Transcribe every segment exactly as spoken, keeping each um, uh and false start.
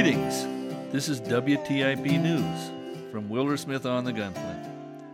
Greetings. This is W T I P News from Wildersmith on the Gunflint.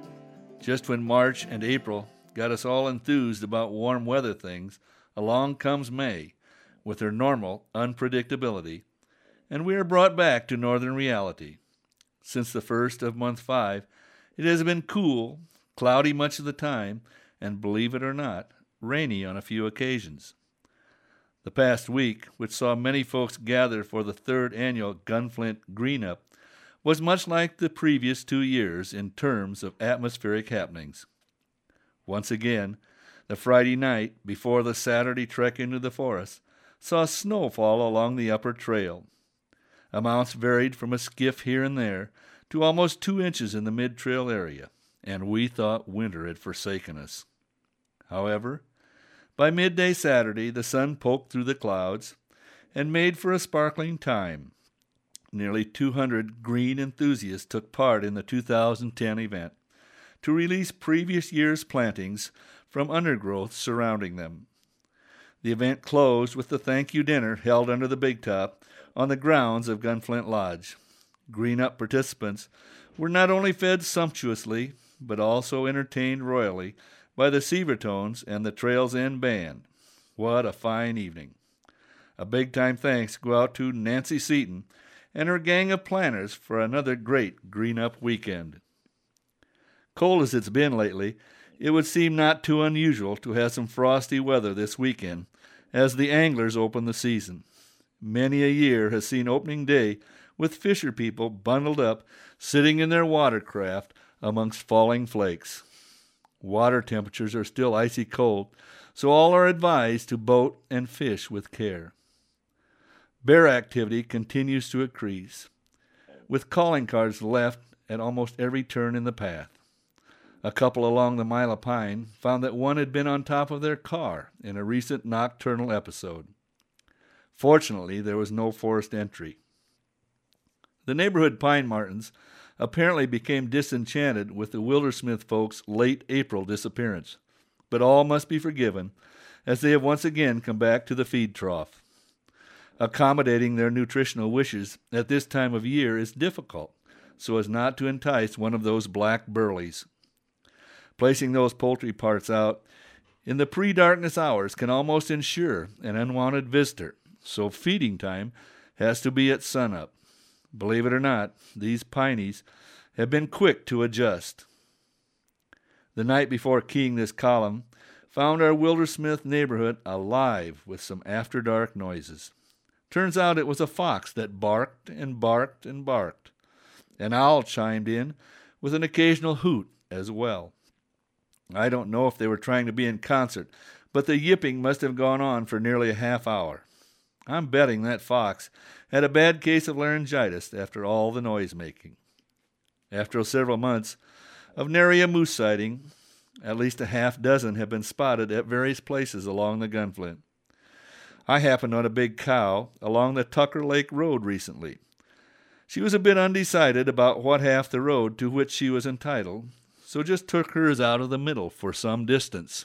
Just when March and April got us all enthused about warm weather things, along comes May with her normal unpredictability, and we are brought back to northern reality. Since the first of month five, it has been cool, cloudy much of the time, and believe it or not, rainy on a few occasions. The past week, which saw many folks gather for the third annual Gunflint Green-Up, was much like the previous two years in terms of atmospheric happenings. Once again, the Friday night before the Saturday trek into the forest saw snow fall along the upper trail. Amounts varied from a skiff here and there to almost two inches in the mid-trail area, and we thought winter had forsaken us. However, by midday Saturday, the sun poked through the clouds and made for a sparkling time. Nearly two hundred green enthusiasts took part in the two thousand ten event to release previous year's plantings from undergrowth surrounding them. The event closed with the thank you dinner held under the big top on the grounds of Gunflint Lodge. Green-Up participants were not only fed sumptuously, but also entertained royally by the Seavertones and the Trails End Band. What a fine evening. A big-time thanks go out to Nancy Seaton and her gang of planners for another great Green-Up weekend. Cold as it's been lately, it would seem not too unusual to have some frosty weather this weekend as the anglers open the season. Many a year has seen opening day with fisher people bundled up, sitting in their watercraft amongst falling flakes. Water temperatures are still icy cold, so all are advised to boat and fish with care. Bear activity continues to increase, with calling cards left at almost every turn in the path. A couple along the Mile of Pine found that one had been on top of their car in a recent nocturnal episode. Fortunately, there was no forced entry. The neighborhood pine martens apparently became disenchanted with the Wildersmith folks' late April disappearance, but all must be forgiven, as they have once again come back to the feed trough. Accommodating their nutritional wishes at this time of year is difficult, so as not to entice one of those black burleys. Placing those poultry parts out in the pre-darkness hours can almost ensure an unwanted visitor, so feeding time has to be at sunup. Believe it or not, these pinies have been quick to adjust. The night before keying this column found our Wildersmith neighborhood alive with some after-dark noises. Turns out it was a fox that barked and barked and barked. An owl chimed in with an occasional hoot as well. I don't know if they were trying to be in concert, but the yipping must have gone on for nearly a half hour. I'm betting that fox had a bad case of laryngitis after all the noise-making. After several months of nary a moose sighting, at least a half dozen have been spotted at various places along the Gunflint. I happened on a big cow along the Tucker Lake Road recently. She was a bit undecided about what half the road to which she was entitled, so just took hers out of the middle for some distance.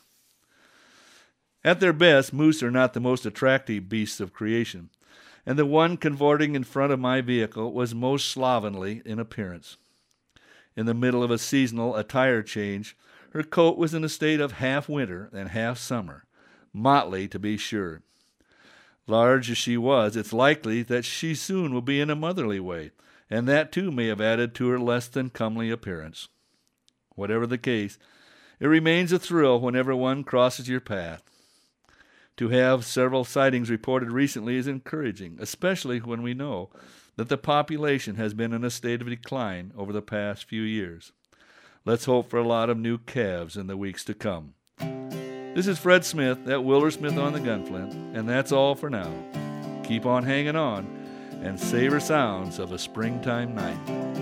At their best, moose are not the most attractive beasts of creation, and the one cavorting in front of my vehicle was most slovenly in appearance. In the middle of a seasonal attire change, her coat was in a state of half winter and half summer, motley to be sure. Large as she was, it's likely that she soon will be in a motherly way, and that too may have added to her less than comely appearance. Whatever the case, it remains a thrill whenever one crosses your path. To have several sightings reported recently is encouraging, especially when we know that the population has been in a state of decline over the past few years. Let's hope for a lot of new calves in the weeks to come. This is Fred Smith at Wildersmith on the Gunflint, and that's all for now. Keep on hanging on and savor sounds of a springtime night.